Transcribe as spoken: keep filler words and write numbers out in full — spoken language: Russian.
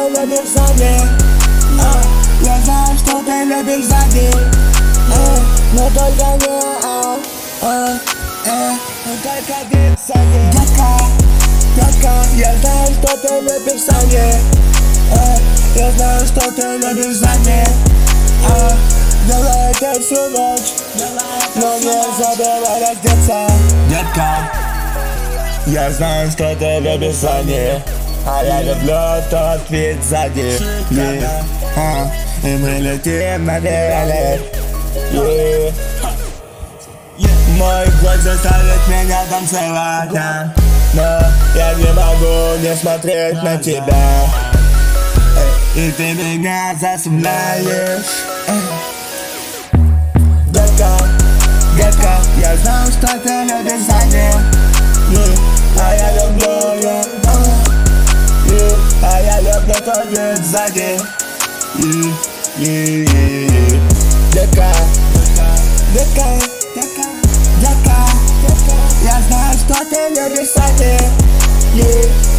ты любишь сзади. а, Я знаю, что ты любишь сзади. а, Но только не а, а, а, но только не сзади. Детка, детка, я знаю, что ты любишь сзади. а, Я знаю, что ты любишь сзади. а, Делай это всю ночь, но не забывай раздеться. Детка, я знаю, что ты любишь сзади, а я люблю тот вид сзади. yeah. а, И мы летим на вертолете. yeah. Мой год заставит меня танцевать, а, но я не могу не смотреть на тебя. И ты меня заставляешь. Детка, детка, я знаю, что ты любишь сзади. yeah. А я люблю, yeah. yeah. А я люблю тот вид сзади. yeah. yeah, yeah, yeah. Детка, детка, детка, детка, я знаю, что ты любишь сзади. yeah.